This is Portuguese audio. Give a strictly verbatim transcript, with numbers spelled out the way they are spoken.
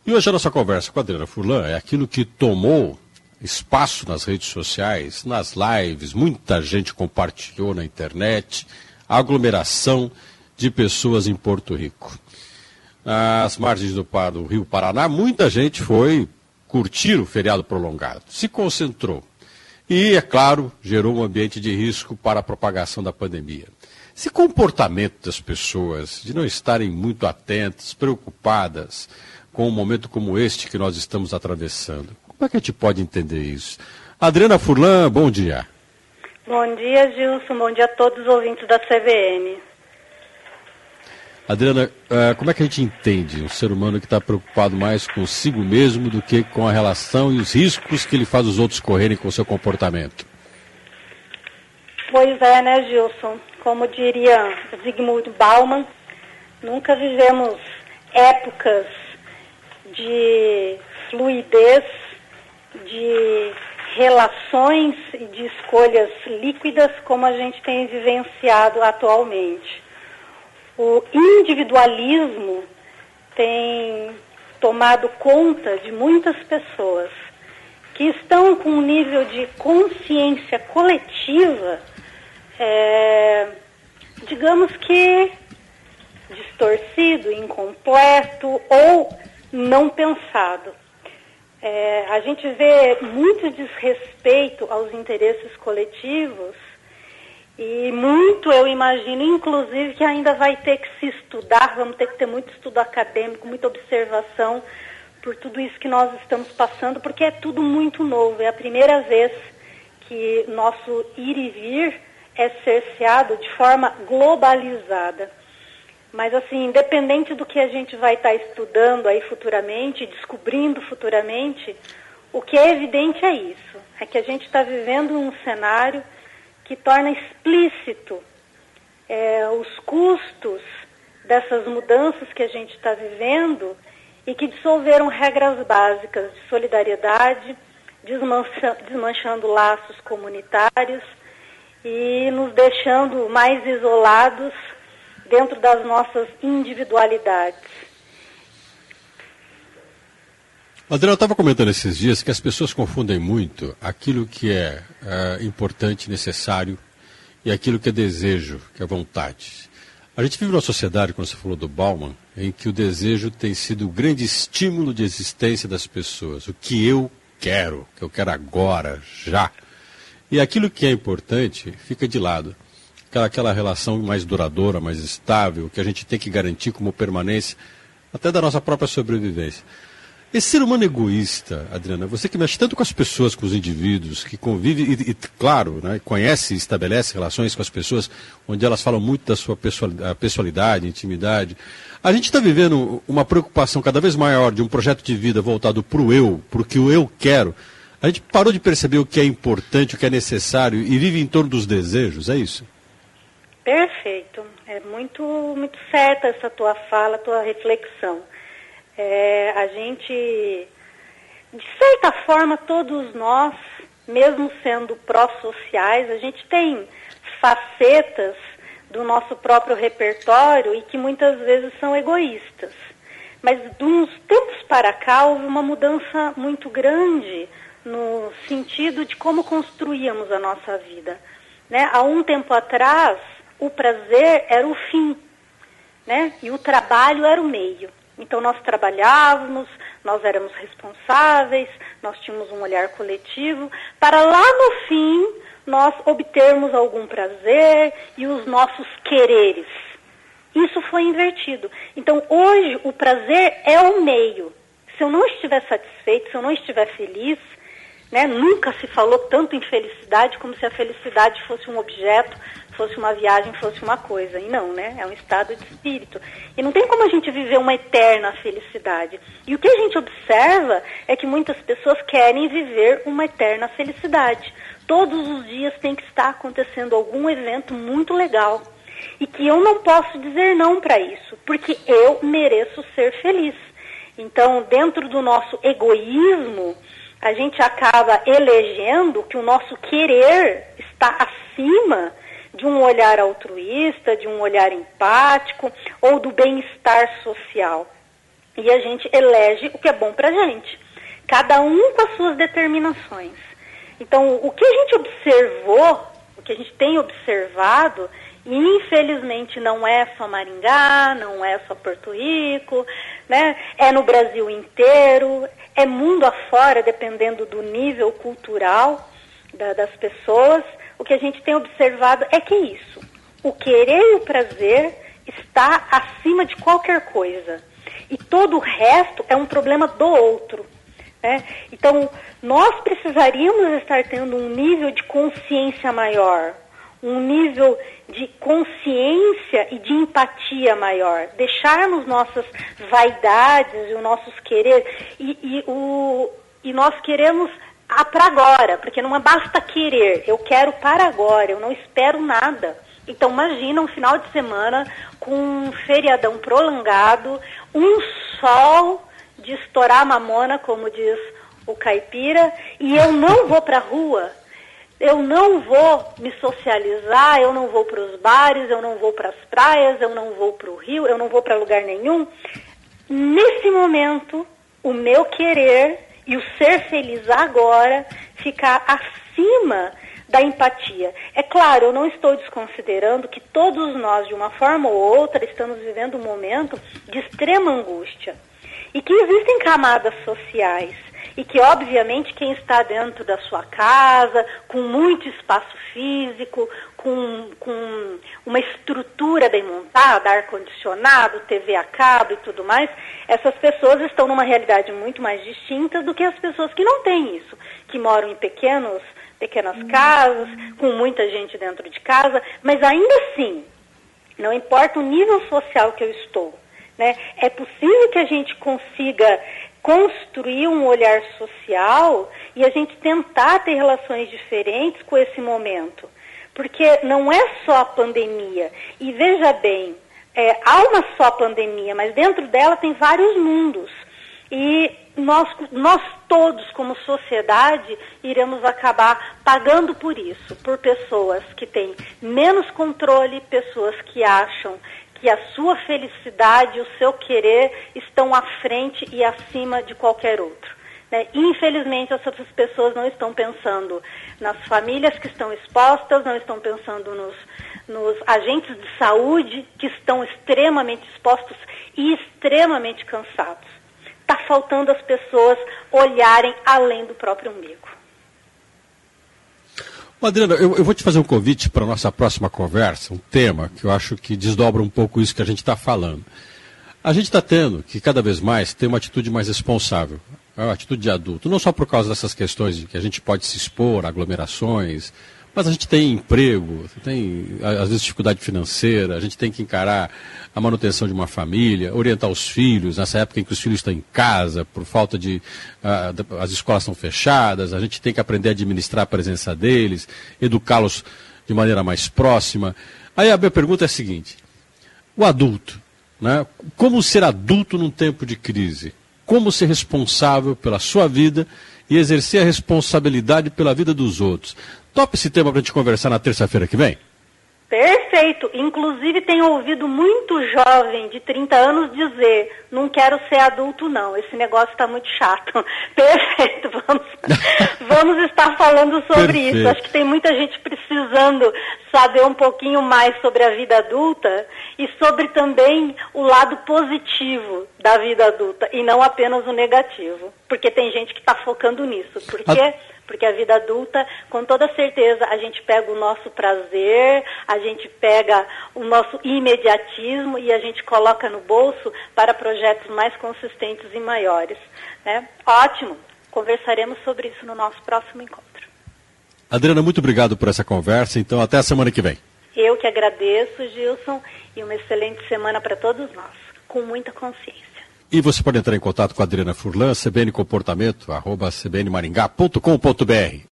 E hoje a nossa conversa com a Adriana Furlan é aquilo que tomou espaço nas redes sociais, nas lives, muita gente compartilhou na internet, a aglomeração de pessoas em Porto Rico. Nas margens do, do Rio Paraná, muita gente foi curtir o feriado prolongado, se concentrou. E, é claro, gerou um ambiente de risco para a propagação da pandemia. Esse comportamento das pessoas, de não estarem muito atentas, preocupadas com um momento como este que nós estamos atravessando, como é que a gente pode entender isso? Adriana Furlan, bom dia. Bom dia, Gilson. Bom dia a todos os ouvintes da C B N. Adriana, como é que a gente entende um ser humano que está preocupado mais consigo mesmo do que com a relação e os riscos que ele faz os outros correrem com o seu comportamento? Pois é, né, Gilson? Como diria Zygmunt Bauman, nunca vivemos épocas de fluidez, de relações e de escolhas líquidas como a gente tem vivenciado atualmente. O individualismo tem tomado conta de muitas pessoas que estão com um nível de consciência coletiva, é, digamos que distorcido, incompleto ou não pensado. É, a gente vê muito desrespeito aos interesses coletivos e muito, eu imagino, inclusive, que ainda vai ter que se estudar, vamos ter que ter muito estudo acadêmico, muita observação por tudo isso que nós estamos passando, porque é tudo muito novo. É a primeira vez que nosso ir e vir é cerceado de forma globalizada. Mas, assim, independente do que a gente vai estar estudando aí futuramente, descobrindo futuramente, o que é evidente é isso, é que a gente está vivendo um cenário que torna explícito é, os custos dessas mudanças que a gente está vivendo e que dissolveram regras básicas de solidariedade, desmancha, desmanchando laços comunitários e nos deixando mais isolados dentro das nossas individualidades. Adriana, eu estava comentando esses dias que as pessoas confundem muito aquilo que é, é importante, necessário, e aquilo que é desejo, que é vontade. A gente vive numa sociedade, como você falou do Bauman, em que o desejo tem sido o grande estímulo de existência das pessoas. O que eu quero, o que eu quero agora, já. E aquilo que é importante fica de lado. Aquela, aquela relação mais duradoura, mais estável, que a gente tem que garantir como permanência, até da nossa própria sobrevivência. Esse ser humano egoísta, Adriana, você que mexe tanto com as pessoas, com os indivíduos, que convive e, e claro, né, conhece e estabelece relações com as pessoas, onde elas falam muito da sua pessoalidade, intimidade. A gente está vivendo uma preocupação cada vez maior de um projeto de vida voltado para o eu, para o que o eu quero. A gente parou de perceber o que é importante, o que é necessário e vive em torno dos desejos, é isso? Perfeito. É muito, muito certa essa tua fala, tua reflexão. É, a gente, de certa forma, todos nós, mesmo sendo pró-sociais, a gente tem facetas do nosso próprio repertório e que muitas vezes são egoístas. Mas de uns tempos para cá houve uma mudança muito grande no sentido de como construíamos a nossa vida. Né? Há um tempo atrás, o prazer era o fim, né? E o trabalho era o meio. Então nós trabalhávamos, nós éramos responsáveis, nós tínhamos um olhar coletivo, para lá no fim nós obtermos algum prazer e os nossos quereres. Isso foi invertido. Então hoje o prazer é o meio. Se eu não estiver satisfeito, se eu não estiver feliz, né, nunca se falou tanto em felicidade como se a felicidade fosse um objeto, fosse uma viagem, fosse uma coisa. E não, né? É um estado de espírito. E não tem como a gente viver uma eterna felicidade. E o que a gente observa é que muitas pessoas querem viver uma eterna felicidade. Todos os dias tem que estar acontecendo algum evento muito legal. E que eu não posso dizer não para isso, porque eu mereço ser feliz. Então, dentro do nosso egoísmo, a gente acaba elegendo que o nosso querer está acima de um olhar altruísta, de um olhar empático ou do bem-estar social. e a gente elege o que é bom para a gente. Cada um com as suas determinações. Então, o que a gente observou, o que a gente tem observado, e infelizmente não é só Maringá, não é só Porto Rico, né? É no Brasil inteiro, é mundo afora, dependendo do nível cultural da, das pessoas. O que a gente tem observado é que isso, o querer e o prazer está acima de qualquer coisa. E todo o resto é um problema do outro. Né? Então, nós precisaríamos estar tendo um nível de consciência maior, um nível de consciência e de empatia maior, deixarmos nossas vaidades e os nossos querer, e, e, o, e nós queremos ah, para agora, porque não basta querer, eu quero para agora, eu não espero nada. Então imagina um final de semana com um feriadão prolongado, um sol de estourar a mamona, como diz o caipira, e eu não vou para a rua, eu não vou me socializar, eu não vou para os bares, eu não vou para as praias, eu não vou para o rio, eu não vou para lugar nenhum. Nesse momento, o meu querer e o ser feliz agora ficar acima da empatia. É claro, eu não estou desconsiderando que todos nós, de uma forma ou outra, estamos vivendo um momento de extrema angústia. E que existem camadas sociais, e que, obviamente, quem está dentro da sua casa, com muito espaço físico, com, com uma estrutura bem montada, ar-condicionado, T V a cabo e tudo mais, essas pessoas estão numa realidade muito mais distinta do que as pessoas que não têm isso, que moram em pequenos, pequenas casas, com muita gente dentro de casa, mas ainda assim, não importa o nível social que eu estou, né? É possível que a gente consiga construir um olhar social e a gente tentar ter relações diferentes com esse momento. Porque não é só a pandemia. E veja bem, é, há uma só pandemia, mas dentro dela tem vários mundos. E nós, nós todos, como sociedade, iremos acabar pagando por isso, por pessoas que têm menos controle, pessoas que acham que a sua felicidade e o seu querer estão à frente e acima de qualquer outro. Né? Infelizmente, essas pessoas não estão pensando nas famílias que estão expostas, não estão pensando nos, nos agentes de saúde que estão extremamente expostos e extremamente cansados. Está faltando as pessoas olharem além do próprio umbigo. Adriana, eu, eu vou te fazer um convite para a nossa próxima conversa, um tema que eu acho que desdobra um pouco isso que a gente está falando. A gente está tendo que cada vez mais ter uma atitude mais responsável, uma atitude de adulto, não só por causa dessas questões de que a gente pode se expor a aglomerações, mas a gente tem emprego, tem às vezes dificuldade financeira, a gente tem que encarar a manutenção de uma família, orientar os filhos, nessa época em que os filhos estão em casa, por falta de... Uh, as escolas estão fechadas, a gente tem que aprender a administrar a presença deles, educá-los de maneira mais próxima. Aí a minha pergunta é a seguinte, o adulto, né? Como ser adulto num tempo de crise? Como ser responsável pela sua vida e exercer a responsabilidade pela vida dos outros? Topa esse tema para a gente conversar na terça-feira que vem? Perfeito. Inclusive tenho ouvido muito jovem de trinta anos dizer, não quero ser adulto não, esse negócio está muito chato. Perfeito, vamos, vamos estar falando sobre Perfeito. Isso. Acho que tem muita gente precisando saber um pouquinho mais sobre a vida adulta e sobre também o lado positivo da vida adulta e não apenas o negativo. Porque tem gente que está focando nisso. Por quê? A... Porque a vida adulta, com toda certeza, a gente pega o nosso prazer, a gente pega o nosso imediatismo e a gente coloca no bolso para projetos mais consistentes e maiores. Né? Ótimo, conversaremos sobre isso no nosso próximo encontro. Adriana, muito obrigado por essa conversa, então até a semana que vem. Eu que agradeço, Gilson, e uma excelente semana para todos nós, com muita consciência. E você pode entrar em contato com a Adriana Furlan, cbn comportamento, arroba cbnmaringá ponto com ponto br.